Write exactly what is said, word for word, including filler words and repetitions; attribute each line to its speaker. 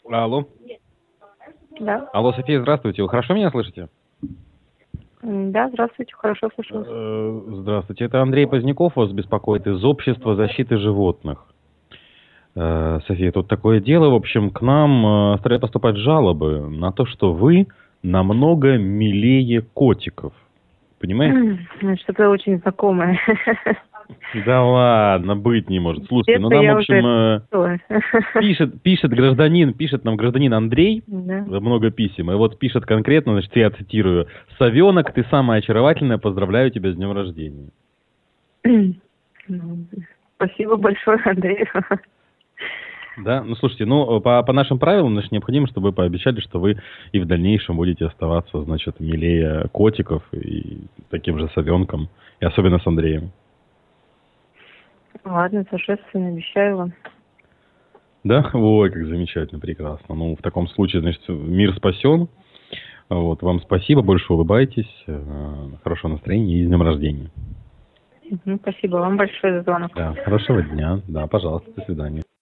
Speaker 1: Алло.
Speaker 2: Да.
Speaker 1: Алло, София, здравствуйте. Вы хорошо меня слышите?
Speaker 2: М, Да, здравствуйте, хорошо слышу вас.
Speaker 1: Э, Здравствуйте. Это Андрей Поздняков вас беспокоит из Общества защиты животных. Э, София, тут такое дело. В общем, к нам э, стали поступать жалобы на то, что вы намного милее котиков. Понимаете?
Speaker 2: М, Что-то очень знакомое.
Speaker 1: Да ладно, быть не может. Слушайте, ну
Speaker 2: Где-то
Speaker 1: нам, в
Speaker 2: я уже
Speaker 1: общем,
Speaker 2: это
Speaker 1: э,
Speaker 2: слышала.
Speaker 1: пишет, пишет гражданин, пишет нам гражданин Андрей,
Speaker 2: Да.
Speaker 1: э, много писем, и вот пишет конкретно, значит, я цитирую: «Совенок, ты самая очаровательная, поздравляю тебя с днем рождения».
Speaker 2: Ну, Спасибо большое, Андрей.
Speaker 1: Да, ну слушайте, ну по, по нашим правилам, значит, необходимо, чтобы вы пообещали, что вы и в дальнейшем будете оставаться, значит, милее котиков и таким же совенком, и особенно с Андреем.
Speaker 2: Ладно, торжественно обещаю вам.
Speaker 1: Да? Ой, как замечательно, прекрасно. Ну, в таком случае, значит, мир спасен. Вот, вам спасибо, больше улыбайтесь, э, хорошего настроения и с днем рождения.
Speaker 2: Мгм, Спасибо вам большое за звонок.
Speaker 1: Да, хорошего дня. Да, пожалуйста, до свидания.